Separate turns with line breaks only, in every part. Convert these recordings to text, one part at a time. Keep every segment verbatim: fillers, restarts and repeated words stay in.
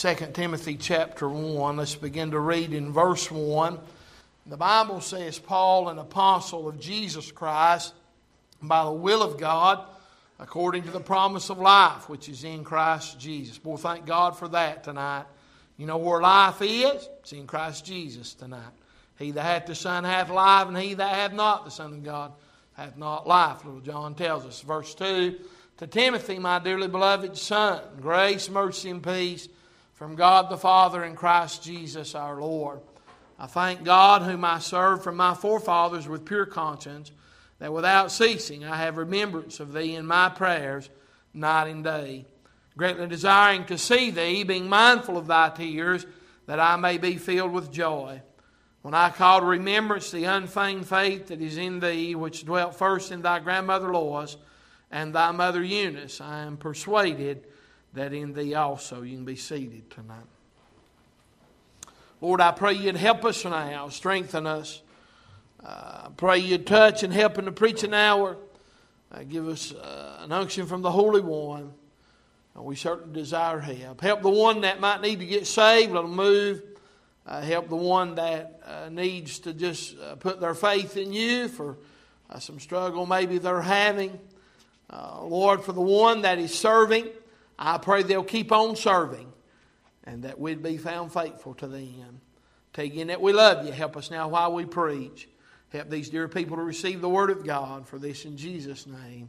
Second Timothy chapter one. Let's begin to read in verse one. The Bible says, Paul, an apostle of Jesus Christ, by the will of God, according to the promise of life, which is in Christ Jesus. Boy, thank God for that tonight. You know where life is? It's in Christ Jesus tonight. He that hath the Son hath life, and he that hath not the Son of God hath not life. Little John tells us. Verse two, to Timothy, my dearly beloved son, grace, mercy, and peace from God the Father and Christ Jesus our Lord. I thank God, whom I serve from my forefathers with pure conscience, that without ceasing I have remembrance of thee in my prayers night and day, greatly desiring to see thee, being mindful of thy tears, that I may be filled with joy. When I call to remembrance the unfeigned faith that is in thee, which dwelt first in thy grandmother Lois and thy mother Eunice, I am persuaded that in thee also. You can be seated tonight. Lord, I pray you'd help us now, strengthen us. Uh, I pray you'd touch and help in the preaching hour. Uh, give us uh, an unction from the Holy One. Uh, we certainly desire help. Help the one that might need to get saved, let them move. Uh, help the one that uh, needs to just uh, put their faith in you for uh, some struggle maybe they're having. Uh, Lord, for the one that is serving, I pray they'll keep on serving, and that we'd be found faithful to the end. Tell you that we love you. Help us now while we preach. Help these dear people to receive the Word of God. For this in Jesus' name,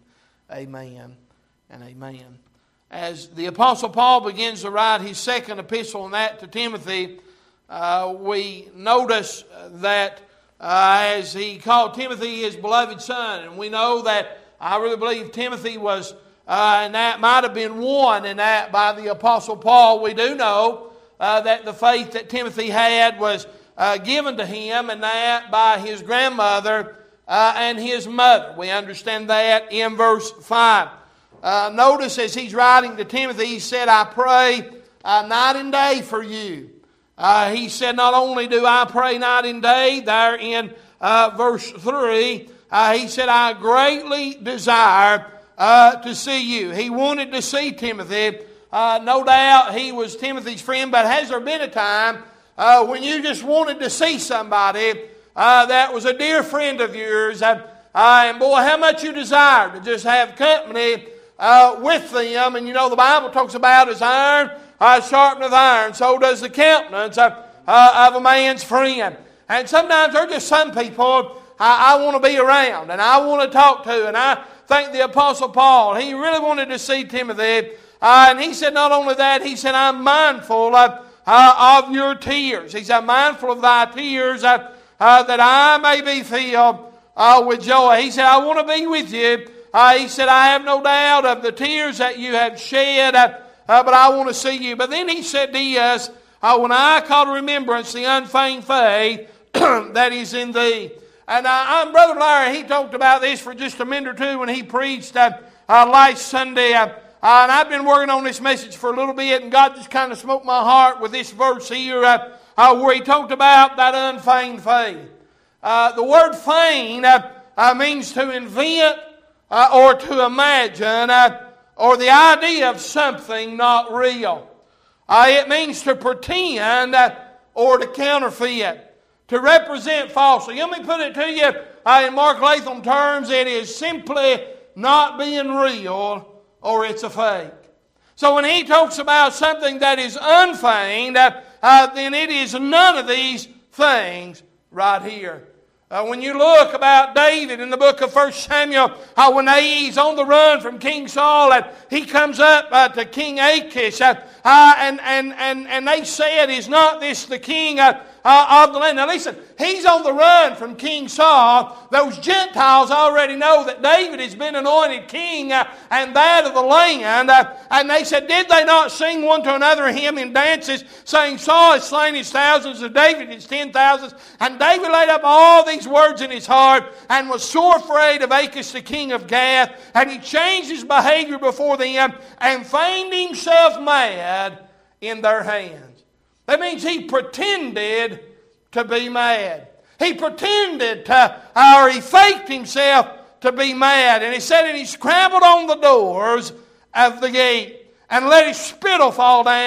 amen and amen. As the Apostle Paul begins to write his second epistle, and that to Timothy, uh, we notice that uh, as he called Timothy his beloved son, and we know that I really believe Timothy was Uh, and that might have been won in that by the Apostle Paul. We do know uh, that the faith that Timothy had was uh, given to him, and that by his grandmother uh, and his mother. We understand that in verse five. Uh, notice as he's writing to Timothy, he said, I pray uh, night and day for you. Uh, he said, not only do I pray night and day, there in uh, verse three, uh, he said, I greatly desire Uh, to see you. He wanted to see Timothy. Uh, no doubt he was Timothy's friend, but has there been a time uh, when you just wanted to see somebody uh, that was a dear friend of yours, uh, uh, and boy, how much you desired to just have company uh, with them? And you know the Bible talks about as iron uh, sharpeneth iron, so does the countenance uh, uh, of a man's friend. And sometimes there are just some people I, I want to be around, and I want to talk to, and I think the Apostle Paul, he really wanted to see Timothy. Uh, and he said not only that, he said, I'm mindful of, uh, of your tears. He said, I'm mindful of thy tears uh, uh, that I may be filled uh, with joy. He said, I want to be with you. Uh, he said, I have no doubt of the tears that you have shed, uh, uh, but I want to see you. But then he said to us, uh, when I call to remembrance the unfeigned faith that is in thee. And uh, Brother Larry, he talked about this for just a minute or two when he preached uh, uh, last Sunday. Uh, uh, and I've been working on this message for a little bit, and God just kind of smoked my heart with this verse here uh, uh, where he talked about that unfeigned faith. Uh, the word feign uh, uh, means to invent uh, or to imagine uh, or the idea of something not real. Uh, it means to pretend uh, or to counterfeit. To represent falsely. Let me put it to you uh, in Mark Latham terms. It is simply not being real, or it's a fake. So when he talks about something that is unfeigned, uh, uh, then it is none of these things right here. Uh, when you look about David in the book of First Samuel, uh, when he's on the run from King Saul, and he comes up uh, to King Achish, uh, uh, and, and, and, and they said, is not this the king uh, uh, of the land? Now listen, he's on the run from King Saul. Those Gentiles already know that David has been anointed king uh, and that of the land. Uh, and they said, did they not sing one to another hymn in dances, saying, Saul has slain his thousands, and David his ten thousands? And David laid up all these words in his heart and was sore afraid of Achish the king of Gath. And he changed his behavior before them and feigned himself mad in their hands. That means he pretended to be mad. He pretended to, or he faked himself to be mad. And he said, and he scrambled on the doors of the gate and let his spittle fall down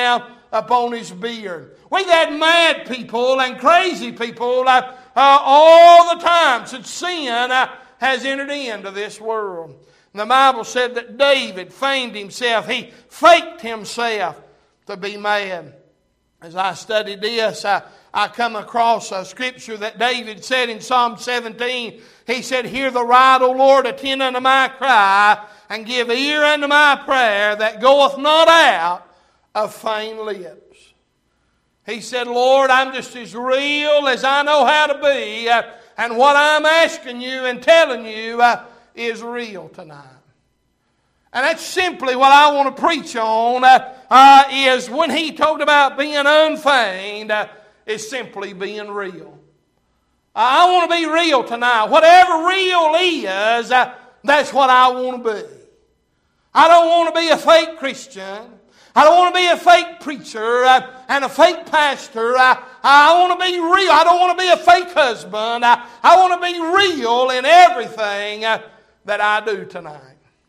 upon his beard. We've had mad people and crazy people uh, uh, all the time since sin uh, has entered into this world. And the Bible said that David feigned himself. He faked himself to be mad. As I studied this, I, I come across a scripture that David said in Psalm seventeen. He said, "Hear the right, O Lord, attend unto my cry, and give ear unto my prayer that goeth not out of feigned lips." He said, "Lord, I'm just as real as I know how to be, uh, and what I'm asking you and telling you uh, is real tonight." And that's simply what I want to preach on, uh, uh, is when he talked about being unfeigned, uh, is simply being real. I want to be real tonight. Whatever real is, uh, that's what I want to be. I don't want to be a fake Christian. I don't want to be a fake preacher uh, and a fake pastor. Uh, I want to be real. I don't want to be a fake husband. Uh, I want to be real in everything uh, that I do tonight.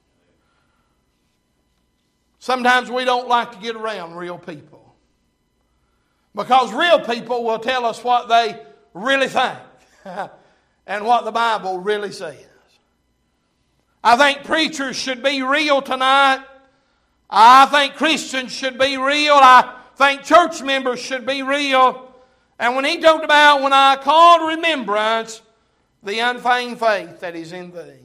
Sometimes we don't like to get around real people, because real people will tell us what they really think and what the Bible really says. I think preachers should be real tonight. I think Christians should be real. I think church members should be real. And when he talked about, when I call to remembrance the unfeigned faith that is in thee.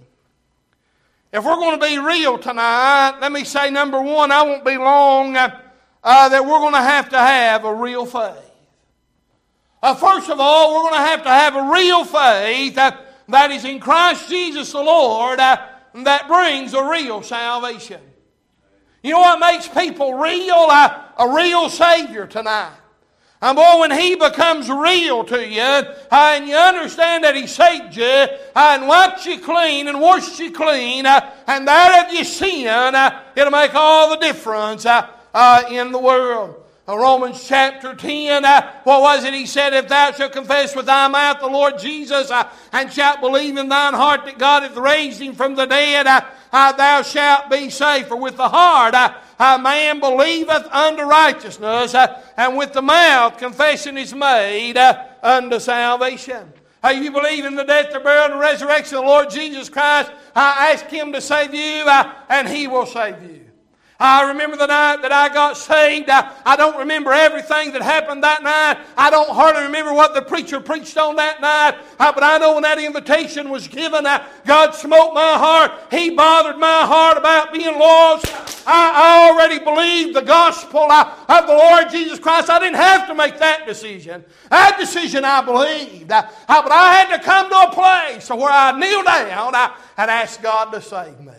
If we're going to be real tonight, let me say, number one, I won't be long, uh, uh, that we're going to have to have a real faith. Uh, first of all, we're going to have to have a real faith uh, that is in Christ Jesus the Lord, uh, that brings a real salvation. You know what makes people real? Uh, a real Savior tonight. And boy, when He becomes real to you, uh, and you understand that He saved you, uh, and wiped you clean, and washed you clean, uh, and that of your sin, uh, it'll make all the difference uh, uh, in the world. Uh, Romans chapter ten, uh, what was it? He said, "If thou shalt confess with thy mouth the Lord Jesus, uh, and shalt believe in thine heart that God hath raised Him from the dead, uh, uh, thou shalt be saved. For with the heart uh, a man believeth unto righteousness, uh, and with the mouth confession is made uh, unto salvation." Uh, you believe in the death, the burial, and resurrection of the Lord Jesus Christ, uh, ask Him to save you, uh, and He will save you. I remember the night that I got saved. I, I don't remember everything that happened that night. I don't hardly remember what the preacher preached on that night. Uh, but I know when that invitation was given, uh, God smote my heart. He bothered my heart about being lost. I, I already believed the gospel uh, of the Lord Jesus Christ. I didn't have to make that decision. That decision I believed. Uh, uh, but I had to come to a place where I kneel down uh, and ask God to save me.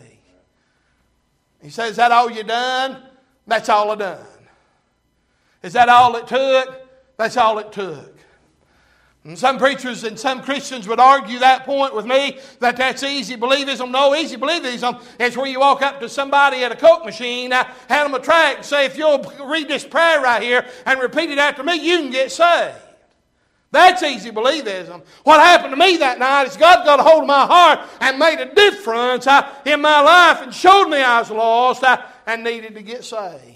He says, "Is that all you done?" That's all I done. Is that all it took? That's all it took. And some preachers and some Christians would argue that point with me, that that's easy believism. No, easy believism is where you walk up to somebody at a Coke machine, uh, hand them a tract, and say, "If you'll read this prayer right here and repeat it after me, you can get saved." That's easy believism. What happened to me that night is God got a hold of my heart and made a difference uh, in my life and showed me I was lost uh, and needed to get saved.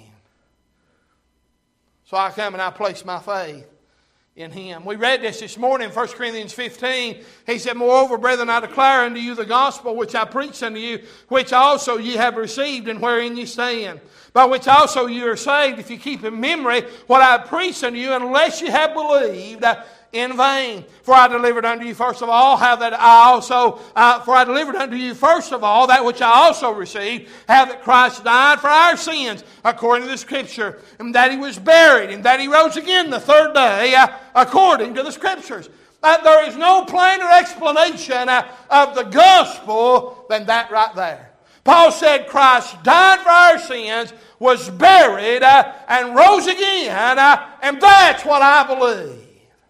So I come and I place my faith in Him. We read this this morning in First Corinthians fifteen. He said, "Moreover, brethren, I declare unto you the gospel which I preached unto you, which also ye have received, and wherein ye stand, by which also you are saved, if you keep in memory what I preached unto you, unless you have believed uh, in vain. For I delivered unto you first of all how that I also, uh, for I delivered unto you first of all that which I also received, how that Christ died for our sins, according to the Scripture, and that He was buried, and that He rose again the third day, uh, according to the Scriptures." Uh, there is no plainer explanation uh, of the gospel than that right there. Paul said Christ died for our sins, was buried, uh, and rose again, uh, and that's what I believe.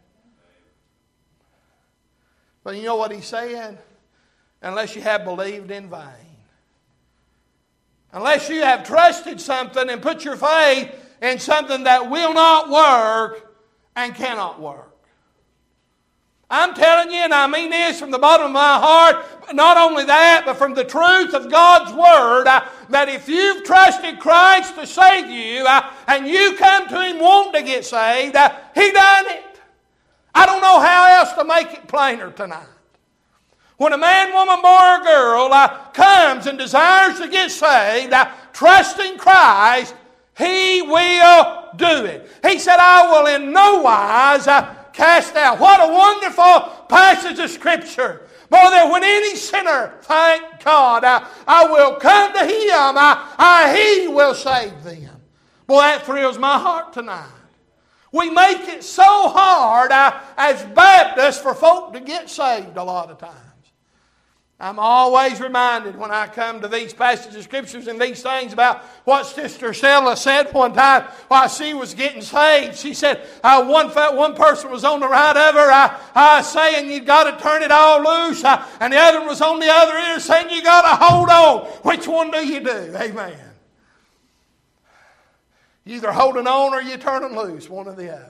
But you know what he's saying? Unless you have believed in vain. Unless you have trusted something and put your faith in something that will not work and cannot work. I'm telling you, and I mean this from the bottom of my heart, not only that, but from the truth of God's Word, uh, that if you've trusted Christ to save you, uh, and you come to Him wanting to get saved, uh, He done it. I don't know how else to make it plainer tonight. When a man, woman, boy, or girl uh, comes and desires to get saved, uh, trusting Christ, He will do it. He said, I will in no wise uh, cast out. What a wonderful passage of Scripture. Boy, that when any sinner, thank God, uh, I will come to Him, uh, uh, He will save them. Boy, that thrills my heart tonight. We make it so hard uh, as Baptists for folk to get saved a lot of times. I'm always reminded when I come to these passages of Scriptures and these things about what Sister Stella said one time while she was getting saved. She said uh, one one person was on the right of her uh, uh, saying you got to turn it all loose, uh, and the other was on the other ear saying you got to hold on. Which one do you do? Amen. You either holding on or you turning loose, one or the other.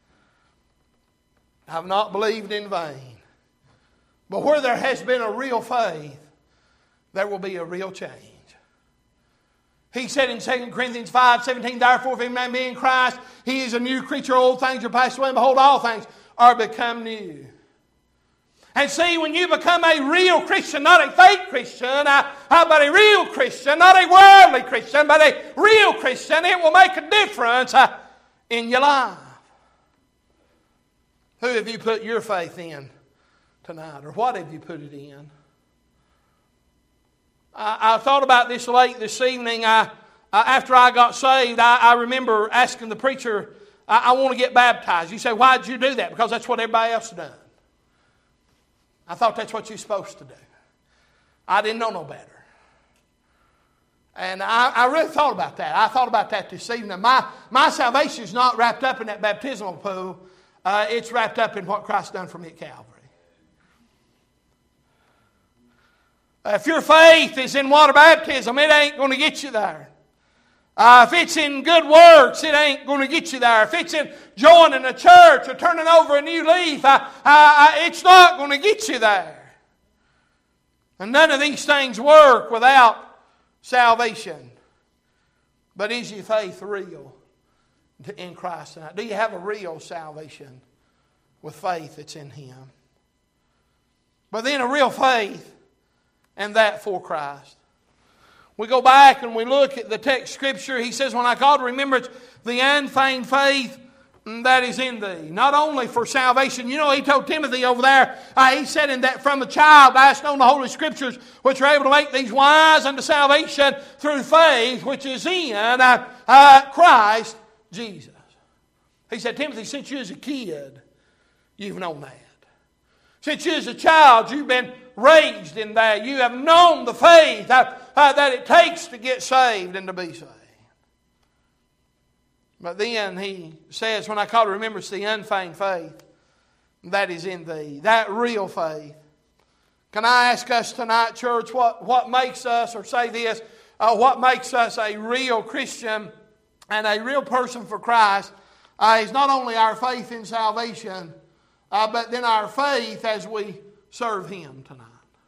I've not believed in vain. But where there has been a real faith, there will be a real change. He said in Second Corinthians five seventeen, therefore if any man be in Christ, he is a new creature, old things are passed away, and behold, all things are become new. And see, when you become a real Christian, not a fake Christian, uh, uh, but a real Christian, not a worldly Christian, but a real Christian, it will make a difference uh, in your life. Who have you put your faith in tonight, or what have you put it in? I, I thought about this late this evening. I, uh, after I got saved, I, I remember asking the preacher, I, I want to get baptized. You say, why did you do that? Because that's what everybody else done. I thought that's what you're supposed to do. I didn't know no better. And I, I really thought about that. I thought about that this evening. My, my salvation is not wrapped up in that baptismal pool. Uh, it's wrapped up in what Christ done for me at Calvary. If your faith is in water baptism, it ain't going to get you there. Uh, if it's in good works, it ain't going to get you there. If it's in joining a church or turning over a new leaf, uh, uh, it's not going to get you there. And none of these things work without salvation. But is your faith real in Christ tonight? Do you have a real salvation with faith that's in Him? But then a real faith, and that for Christ. We go back and we look at the text Scripture. He says, when I call to remembrance the unfeigned faith that is in thee. Not only for salvation. You know, he told Timothy over there, uh, he said in that from a child thou hast known the Holy Scriptures, which are able to make these wise unto salvation through faith, which is in uh, uh, Christ Jesus. He said, Timothy, since you was a kid, you've known that. Since you was a child, you've been raised in that. You have known the faith uh, uh, that it takes to get saved and to be saved. But then he says, when I call to remembrance the unfeigned faith that is in thee, that real faith. Can I ask us tonight, church, what, what makes us, or say this, uh, what makes us a real Christian and a real person for Christ uh, is not only our faith in salvation, uh, but then our faith as we serve Him tonight.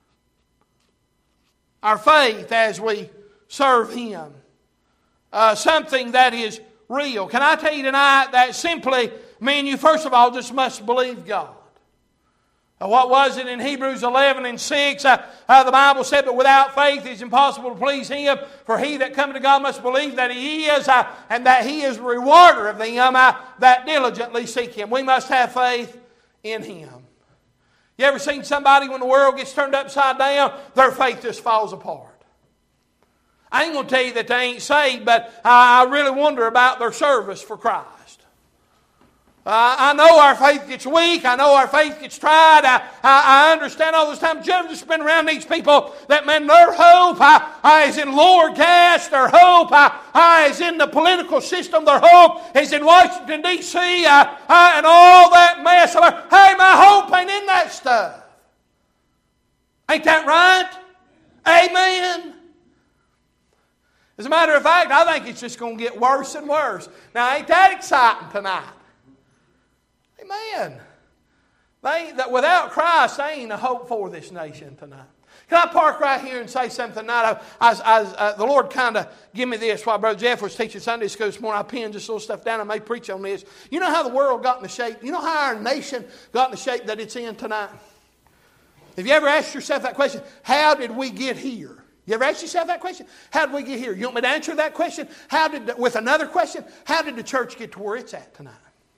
Our faith as we serve Him. Uh, something that is real. Can I tell you tonight that simply means you first of all just must believe God. Uh, what was it in Hebrews eleven and six? Uh, uh, the Bible said, but without faith it is impossible to please Him. For he that cometh to God must believe that He is, uh, and that He is the rewarder of them uh, that diligently seek Him. We must have faith in Him. You ever seen somebody when the world gets turned upside down, their faith just falls apart? I ain't going to tell you that they ain't saved, but I really wonder about their service for Christ. Uh, I know our faith gets weak. I know our faith gets tried. I, I, I understand all this time. But you ever just been around these people that, man, their hope uh, uh, is in lower gas. Their hope uh, uh, is in the political system. Their hope is in Washington, D C uh, uh, and all that mess. Hey, my hope ain't in that stuff. Ain't that right? Amen. As a matter of fact, I think it's just going to get worse and worse. Now, ain't that exciting tonight? Amen. They, that without Christ, there ain't a hope for this nation tonight. Can I park right here and say something tonight? I, I, I, uh, the Lord kind of give me this while Brother Jeff was teaching Sunday school this morning. I pinned this little stuff down. I may preach on this. You know how the world got in the shape? You know how our nation got in the shape that it's in tonight? Have you ever asked yourself that question? How did we get here? You ever asked yourself that question? How did we get here? You want me to answer that question? How did, with another question, how did the church get to where it's at tonight?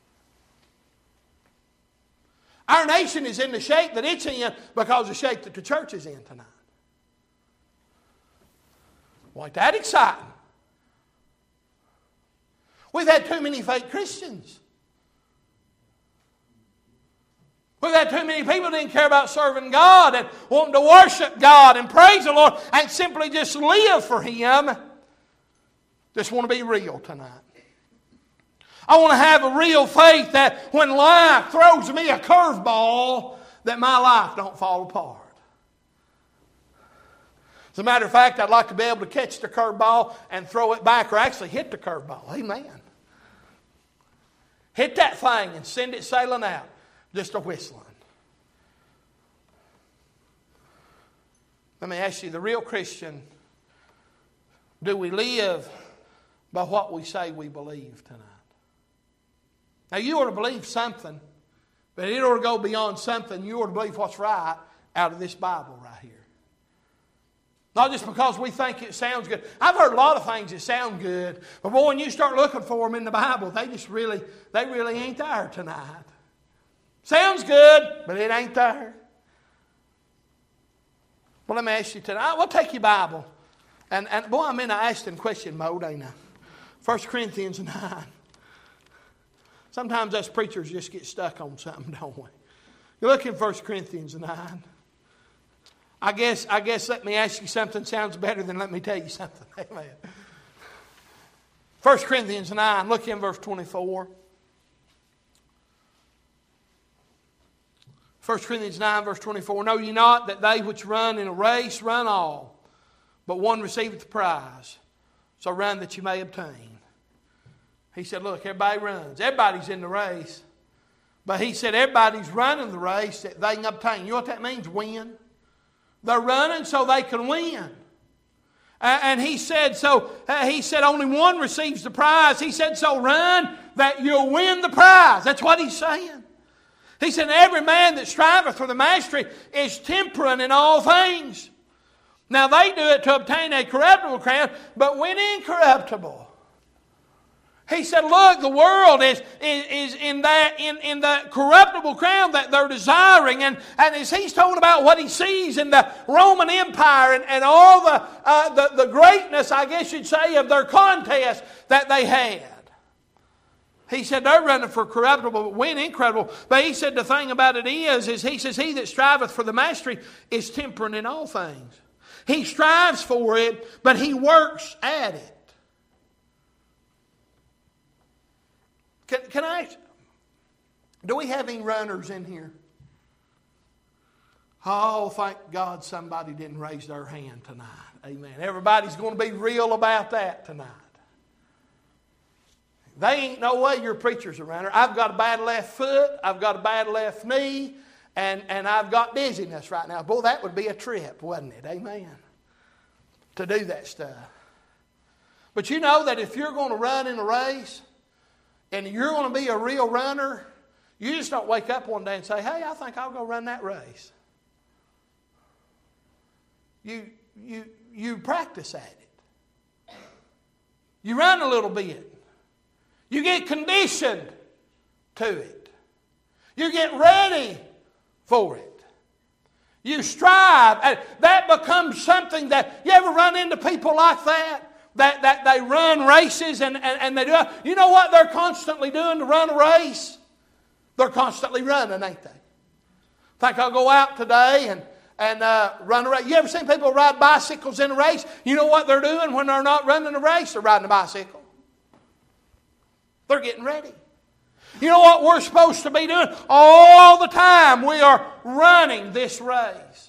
Our nation is in the shape that it's in because of the shape that the church is in tonight. Well, ain't that exciting? We've had too many fake Christians. We've had too many people that didn't care about serving God and wanting to worship God and praise the Lord and simply just live for Him. Just want to be real tonight. I want to have a real faith that when life throws me a curveball, that my life don't fall apart. As a matter of fact, I'd like to be able to catch the curveball and throw it back or actually hit the curveball. Amen. Hit that thing and send it sailing out. Just a whistling. Let me ask you, the real Christian, do we live by what we say we believe tonight? Now, you ought to believe something, but it ought to go beyond something. You ought to believe what's right out of this Bible right here. Not just because we think it sounds good. I've heard a lot of things that sound good, but boy, when you start looking for them in the Bible, they just really, they really ain't there tonight. Sounds good, but it ain't there. Well, let me ask you tonight. We'll take your Bible. And, and boy, I'm in an asking question mode, ain't I? First Corinthians nine. Sometimes us preachers just get stuck on something, don't we? You look in First Corinthians nine. I guess, I guess let me ask you something sounds better than let me tell you something. Amen. First Corinthians nine, look in verse twenty-four. First Corinthians nine, verse twenty-four. Know ye not that they which run in a race run all, but one receiveth the prize. So run that you may obtain. He said, look, everybody runs. Everybody's in the race. But he said everybody's running the race that they can obtain. You know what that means? Win. They're running so they can win. And he said, so he said only one receives the prize. He said, so run that you'll win the prize. That's what he's saying. He said, every man that striveth for the mastery is temperate in all things. Now they do it to obtain a corruptible crown, but when incorruptible. He said, look, the world is, is, is in that in, in the corruptible crown that they're desiring. And, and as he's talking about what he sees in the Roman Empire and, and all the, uh, the, the greatness, I guess you'd say, of their contest that they had. He said they're running for corruptible, but win incorruptible. But he said the thing about it is, is he says, he that striveth for the mastery is temperate in all things. He strives for it, but he works at it. Can, can I ask, do we have any runners in here? Oh, thank God somebody didn't raise their hand tonight. Amen. Everybody's going to be real about that tonight. They ain't no way your preacher's a runner. I've got a bad left foot. I've got a bad left knee. And, and I've got dizziness right now. Boy, that would be a trip, wouldn't it? Amen. To do that stuff. But you know that if you're going to run in a race, and you're going to be a real runner, you just don't wake up one day and say, hey, I think I'll go run that race. You, you, you practice at it. You run a little bit. You get conditioned to it. You get ready for it. You strive. And that becomes something that, you ever run into people like that? That, that they run races and, and, and they do. You know what they're constantly doing to run a race? They're constantly running, ain't they? I think I'll go out today and, and uh, run a race. You ever seen people ride bicycles in a race? You know what they're doing when they're not running a race? They're riding a bicycle. They're getting ready. You know what we're supposed to be doing? All the time we are running this race.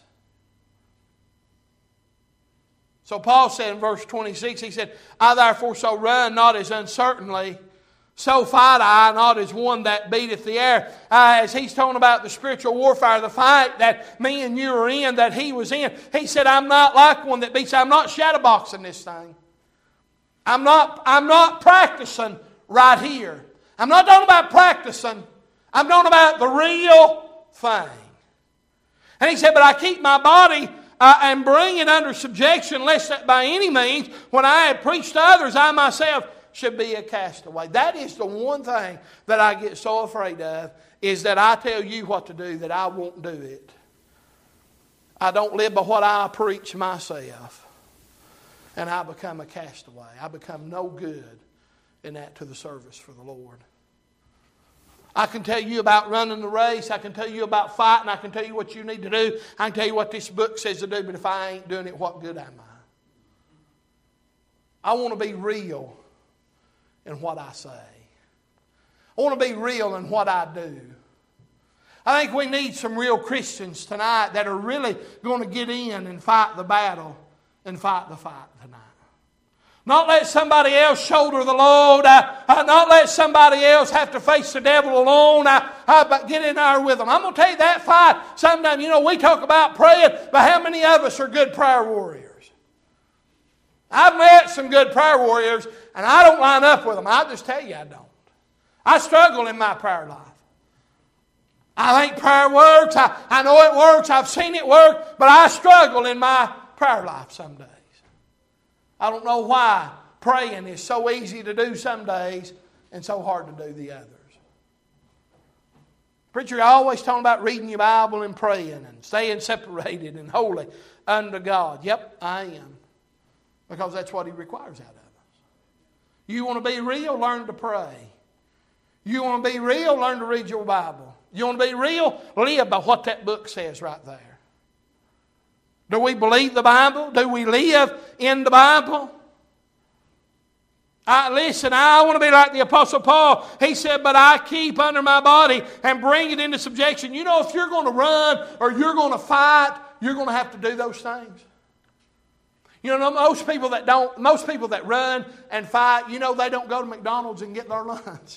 So Paul said in verse twenty-six, he said, I therefore so run, not as uncertainly, So fight I, not as one that beateth the air. Uh, as he's talking about the spiritual warfare, the fight that me and you are in, that he was in. He said, I'm not like one that beats. I'm not shadowboxing this thing. I'm not, I'm not practicing right here. I'm not talking about practicing. I'm talking about the real thing. And he said, but I keep my body uh, and bring it under subjection, lest that by any means, when I had preached to others, I myself should be a castaway. That is the one thing that I get so afraid of, is that I tell you what to do, that I won't do it. I don't live by what I preach myself. And I become a castaway. I become no good in that to the service for the Lord. I can tell you about running the race. I can tell you about fighting. I can tell you what you need to do. I can tell you what this book says to do. But if I ain't doing it, what good am I? I want to be real in what I say. I want to be real in what I do. I think we need some real Christians tonight that are really going to get in and fight the battle and fight the fight tonight. Not let somebody else shoulder the load. Uh, uh, not let somebody else have to face the devil alone. Uh, uh, but get in there with them. I'm going to tell you that fight. Sometimes, you know, we talk about praying, but how many of us are good prayer warriors? I've met some good prayer warriors, and I don't line up with them. I'll just tell you I don't. I struggle in my prayer life. I think prayer works. I, I know it works. I've seen it work. But I struggle in my prayer life some days. I don't know why praying is so easy to do some days and so hard to do the others. Preacher, you're always talking about reading your Bible and praying and staying separated and holy unto God. Yep, I am. Because that's what He requires out of us. You want to be real? Learn to pray. You want to be real? Learn to read your Bible. You want to be real? Live by what that book says right there. Do we believe the Bible? Do we live in the Bible? I, listen, I want to be like the Apostle Paul. He said, but I keep under my body and bring it into subjection. You know, if you're going to run or you're going to fight, you're going to have to do those things. You know, most people that don't, most people that run and fight, you know, they don't go to McDonald's and get their lunch.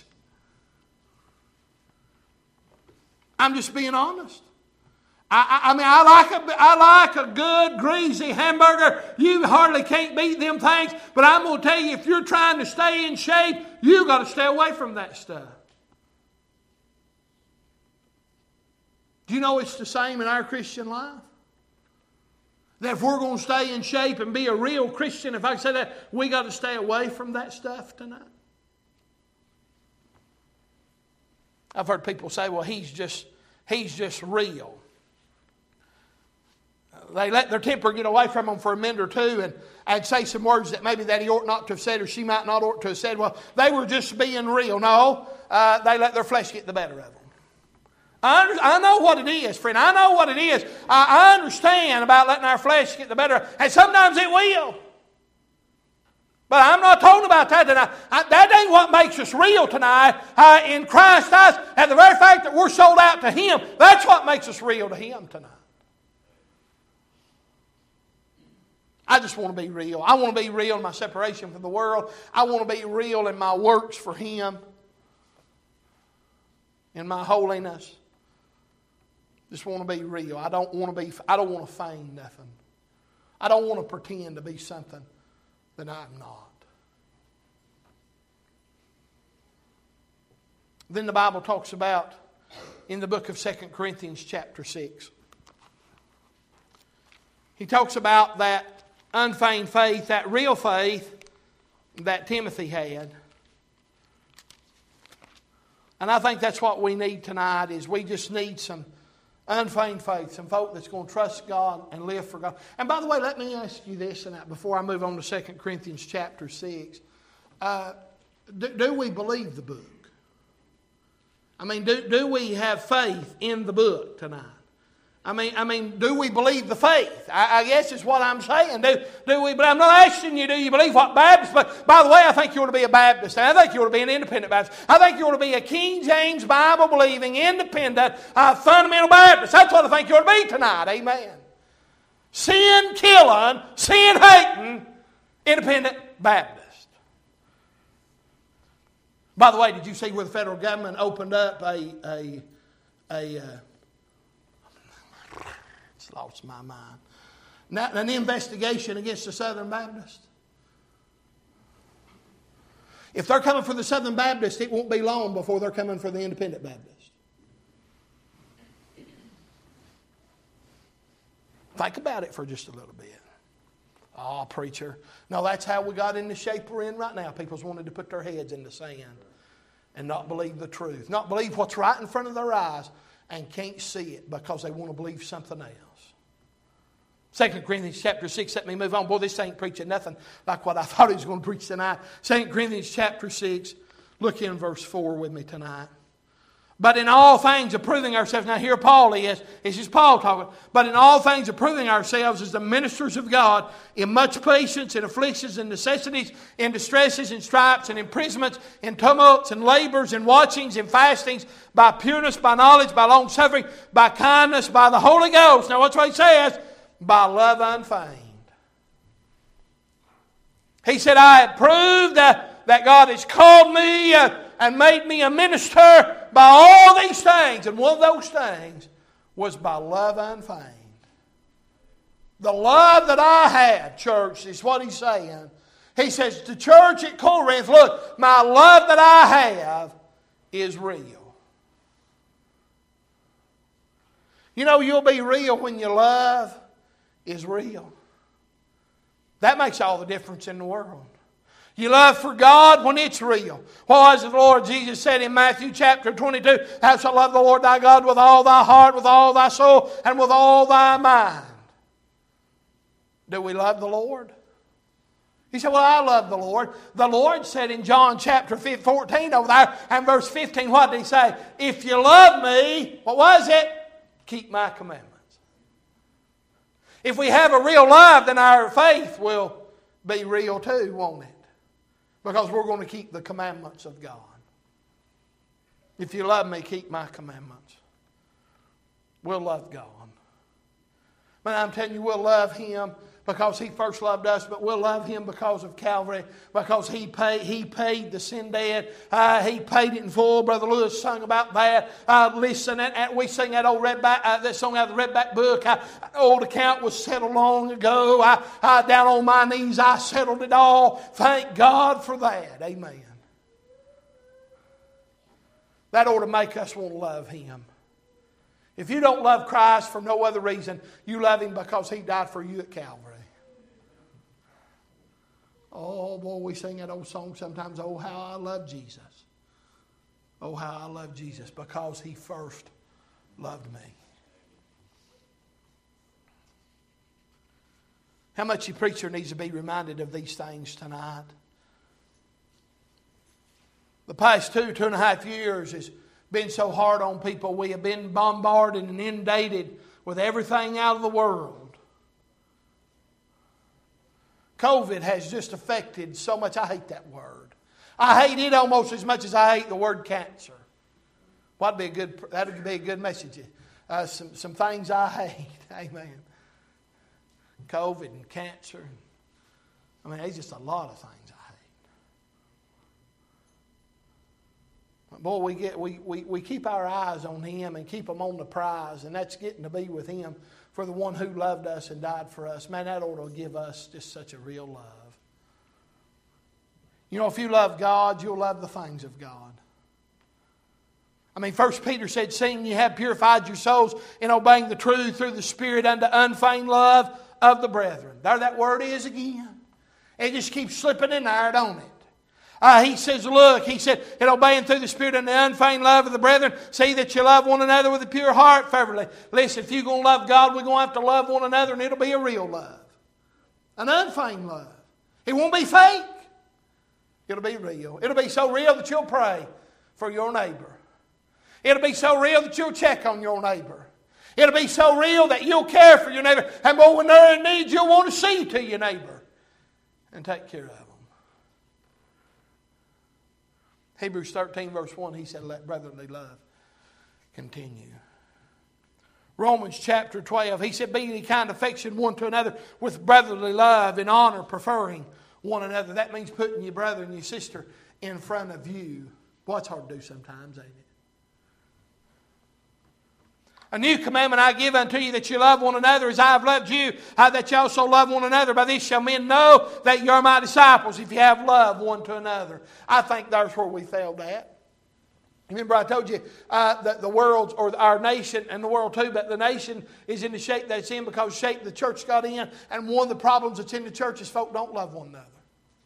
I'm just being honest. I, I, I mean, I like a, I like a good, greasy hamburger. You hardly can't beat them things. But I'm going to tell you, if you're trying to stay in shape, you've got to stay away from that stuff. Do you know it's the same in our Christian life? That if we're going to stay in shape and be a real Christian, if I can say that, we got to stay away from that stuff tonight. I've heard people say, well, he's just, he's just real. They let their temper get away from them for a minute or two and, and say some words that maybe that he ought not to have said or she might not ought to have said. Well, they were just being real. No, uh, they let their flesh get the better of them. I, under, I know what it is, friend. I know what it is. I, I understand about letting our flesh get the better. And sometimes it will. But I'm not talking about that tonight. I, that ain't what makes us real tonight. Uh, in Christ us, and the very fact that we're sold out to Him, that's what makes us real to Him tonight. I just want to be real. I want to be real in my separation from the world. I want to be real in my works for Him. In my holiness. Just want to be real. I don't want to be, I don't want to feign nothing. I don't want to pretend to be something that I'm not. Then the Bible talks about, in the book of Second Corinthians chapter six, he talks about that unfeigned faith, that real faith that Timothy had. And I think that's what we need tonight, is we just need some unfeigned faith, some folk that's going to trust God and live for God. And by the way, let me ask you this tonight before I move on to Second Corinthians chapter six. Uh, do, do we believe the book? I mean, do, do we have faith in the book tonight? I mean, I mean, do we believe the faith? I, I guess is what I'm saying. Do, do we? But I'm not asking you, do you believe what Baptist? But by the way, I think you ought to be a Baptist. I think you ought to be an independent Baptist. I think you ought to be a King James Bible believing, independent, uh, fundamental Baptist. That's what I think you ought to be tonight. Amen. Sin killing, sin hating, independent Baptist. By the way, did you see where the federal government opened up a... a, a uh, it's lost my mind. Now, an investigation against the Southern Baptist? If they're coming for the Southern Baptist, it won't be long before they're coming for the Independent Baptist. Think about it for just a little bit. Oh, preacher. No, that's how we got in the shape we're in right now. People's wanted to put their heads in the sand and not believe the truth. Not believe what's right in front of their eyes and can't see it because they want to believe something else. Second Corinthians chapter six, let me move on. Boy, this ain't preaching nothing like what I thought he was going to preach tonight. Second Corinthians chapter six, look in verse four with me tonight. But in all things approving ourselves. Now here Paul is. This is Paul talking. But in all things approving ourselves as the ministers of God, in much patience, in afflictions, in necessities, in distresses, in stripes, and imprisonments, in tumults, and labors, and watchings, and fastings, by pureness, by knowledge, by long suffering, by kindness, by the Holy Ghost. Now watch what he says. By love unfeigned. He said, I have proved uh, that God has called me uh, and made me a minister by all these things. And one of those things was by love unfeigned. The love that I have, church, is what he's saying. He says, to church at Corinth, look, my love that I have is real. You know, you'll be real when your love is real. That makes all the difference in the world. You love for God when it's real. What was it the Lord Jesus said in Matthew chapter twenty-two? Thou shalt love the Lord thy God with all thy heart, with all thy soul, and with all thy mind. Do we love the Lord? He said, well, I love the Lord. The Lord said in John chapter fourteen over there, and verse fifteen, what did he say? If you love me, what was it? Keep my commandments. If we have a real love, then our faith will be real too, won't it? Because we're going to keep the commandments of God. If you love me, keep my commandments. We'll love God. But I'm telling you, we'll love Him because He first loved us, but we'll love Him because of Calvary, because He paid, he paid the sin debt. Uh, he paid it in full. Brother Lewis sung about that. Uh, listen, and, and we sing that old Redback, uh, that song out of the Redback book. Uh, old account was settled long ago. I, I, down on my knees, I settled it all. Thank God for that. Amen. That ought to make us want to love Him. If you don't love Christ for no other reason, you love Him because He died for you at Calvary. Oh, boy, we sing that old song sometimes, oh, how I love Jesus. Oh, how I love Jesus because He first loved me. How much your preacher needs to be reminded of these things tonight. The past two, two and a half years has been so hard on people. We have been bombarded and inundated with everything out of the world. COVID has just affected so much. I hate that word. I hate it almost as much as I hate the word cancer. What'd be a good, that'd be a good message. Uh, some, some things I hate. Amen. COVID and cancer. I mean, there's just a lot of things I hate. Boy, we get we, we, we keep our eyes on Him and keep them on the prize, and that's getting to be with Him for the one who loved us and died for us. Man, that ought to give us just such a real love. You know, if you love God, you'll love the things of God. I mean, First Peter said, seeing you have purified your souls in obeying the truth through the Spirit unto unfeigned love of the brethren. There that word is again. It just keeps slipping in there, don't it? Uh, he says, look, he said, in obeying through the Spirit and the unfeigned love of the brethren, see that you love one another with a pure heart fervently. Listen, if you're going to love God, we're going to have to love one another, and it'll be a real love. An unfeigned love. It won't be fake. It'll be real. It'll be so real that you'll pray for your neighbor. It'll be so real that you'll check on your neighbor. It'll be so real that you'll care for your neighbor. And boy, when they're in need, you'll want to see to your neighbor and take care of them. Hebrews thirteen verse one, he said, let brotherly love continue. Romans chapter twelve, he said, be ye kind affection one to another with brotherly love and honor, preferring one another. That means putting your brother and your sister in front of you Boy, it's hard to do sometimes, ain't it? A new commandment I give unto you, that you love one another as I have loved you, how that you also love one another. By this shall men know that you are my disciples, if you have love one to another. I think that's where we failed at. Remember I told you uh, that the world's, or our nation and the world too, but the nation is in the shape that it's in because the shape the church got in. And one of the problems that's in the church is folk don't love one another.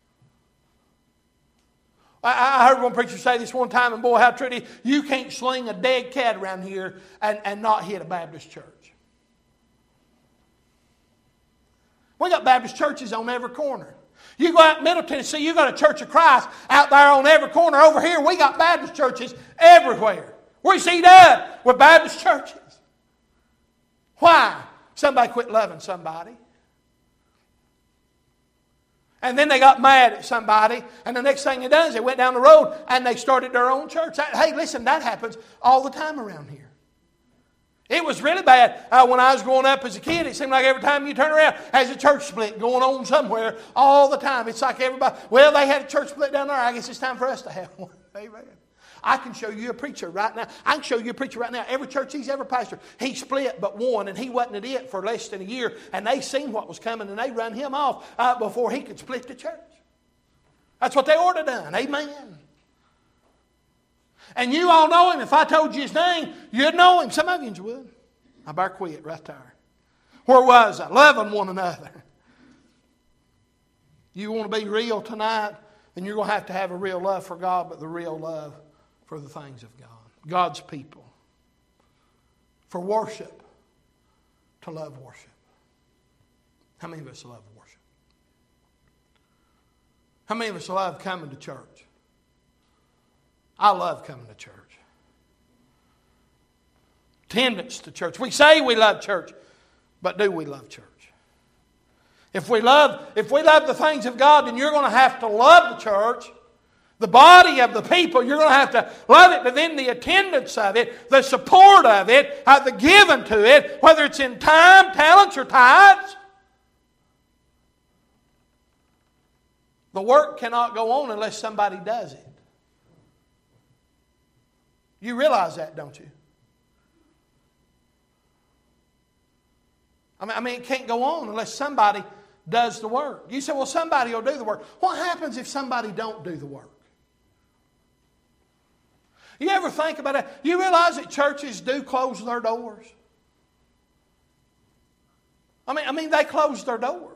I heard one preacher say this one time, and boy, how true it is. You can't sling a dead cat around here and, and not hit a Baptist church. We got Baptist churches on every corner. You go out in Middle Tennessee, you got a Church of Christ out there on every corner. Over here, we got Baptist churches everywhere. We're seated up with Baptist churches. Why? Somebody quit loving somebody. And then they got mad at somebody, and the next thing they done is they went down the road and they started their own church. Hey, listen, that happens all the time around here. It was really bad uh, when I was growing up as a kid. It seemed like every time you turn around, there's a church split going on somewhere all the time. It's like everybody, well, they had a church split down there. I guess it's time for us to have one. Amen. I can show you a preacher right now. I can show you a preacher right now. Every church he's ever pastored, he split but one, and he wasn't at it for less than a year. And they seen what was coming, and they run him off uh, before he could split the church. That's what they ought to done. Amen. And you all know him. If I told you his name, you'd know him. Some of you would. I better quit right there. Where was I? Loving one another. You want to be real tonight, then you're going to have to have a real love for God, but the real love for the things of God. God's people. For worship. To love worship. How many of us love worship? How many of us love coming to church? I love coming to church. Attendance to church. We say we love church, but do we love church? If we love, if we love the things of God, then you're going to have to love the church. The body of the people, you're going to have to love it, but then the attendance of it, the support of it, uh, the giving to it, whether it's in time, talents, or tithes. The work cannot go on unless somebody does it. You realize that, don't you? I mean, I mean, it can't go on unless somebody does the work. You say, well, somebody will do the work. What happens if somebody don't do the work? You ever think about it? You realize that churches do close their doors? I mean, I mean, they close their doors.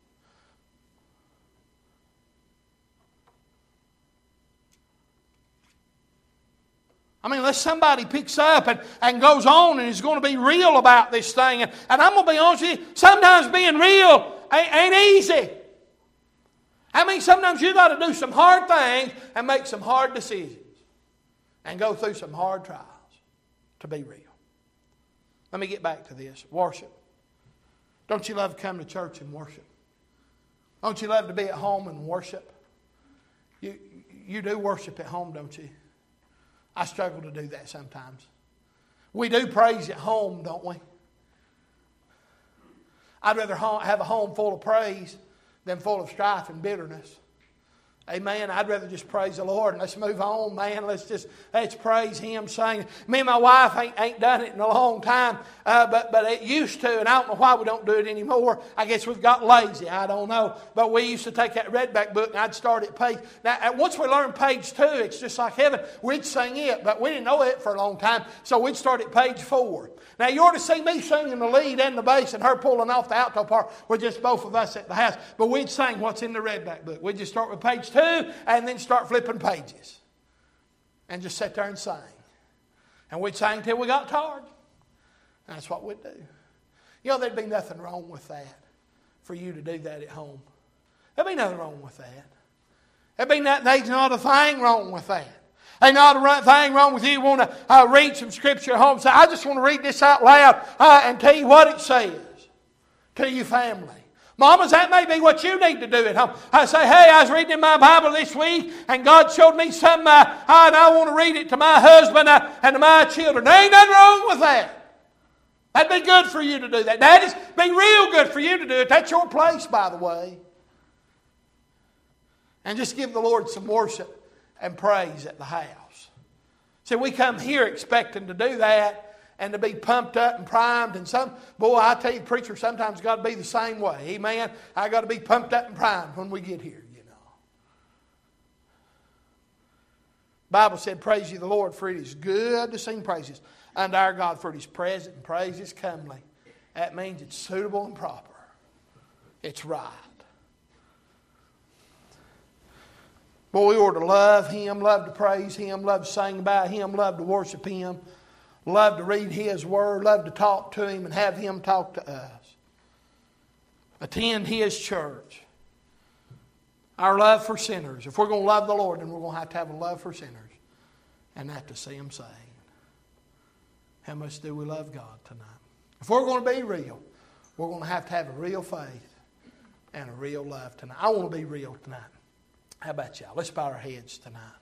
I mean, unless somebody picks up and, and goes on and is going to be real about this thing. And, and I'm going to be honest with you, sometimes being real ain't, ain't easy. I mean, sometimes you got to do some hard things and make some hard decisions. And go through some hard trials to be real. Let me get back to this. Worship. Don't you love to come to church and worship? Don't you love to be at home and worship? You, you do worship at home, don't you? I struggle to do that sometimes. We do praise at home, don't we? I'd rather have a home full of praise than full of strife and bitterness. Amen. I'd rather just praise the Lord and let's move on, man. Let's just let's praise Him, sing. Me and my wife ain't, ain't done it in a long time, uh, but but it used to, and I don't know why we don't do it anymore. I guess we've got lazy. I don't know. But we used to take that redback book and I'd start at page. Now, once we learned page two, it's just like heaven. We'd sing it, but we didn't know it for a long time, so we'd start at page four. Now, you ought to see me singing the lead and the bass and her pulling off the alto part with just both of us at the house. But we'd sing what's in the redback book. We'd just start with page two and then start flipping pages. And just sit there and sing. And we'd sing until we got tired. And that's what we'd do. You know, there'd be nothing wrong with that for you to do that at home. There'd be nothing wrong with that. There'd be not, there's not a thing wrong with that. Ain't not a thing wrong with you want to uh, read some scripture at home. Say, I just want to read this out loud uh, and tell you what it says to your family. Mamas, that may be what you need to do at home. I say, hey, I was reading in my Bible this week and God showed me some, uh, and I want to read it to my husband uh, and to my children. There ain't nothing wrong with that. That'd be good for you to do that. That'd be real good for you to do it. That's your place, by the way. And just give the Lord some worship and praise at the house. See, we come here expecting to do that and to be pumped up and primed. And some, boy, I tell you, preacher, sometimes got to be the same way. Amen. I got to be pumped up and primed when we get here, you know. Bible said, praise ye the Lord, for it is good to sing praises unto our God, for it is present and praise is comely. That means it's suitable and proper. It's right. Boy, we ought to love Him, love to praise Him, love to sing about Him, love to worship Him, love to read His Word, love to talk to Him and have Him talk to us. Attend His church. Our love for sinners. If we're going to love the Lord, then we're going to have to have a love for sinners and have to see them saved. How much do we love God tonight? If we're going to be real, we're going to have to have a real faith and a real love tonight. I want to be real tonight. How about y'all? Let's bow our heads tonight.